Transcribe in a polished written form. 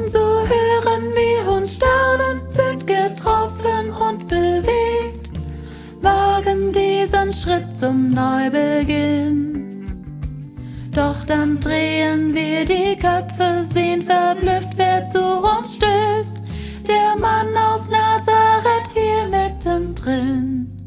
So hören wir und staunen, sind getroffen und bewegt, wagen diesen Schritt zum Neubeginn. Doch dann drehen wir die Köpfe, sehen verblüfft, wer zu uns stößt. Der Mann aus Nazareth hier mittendrin.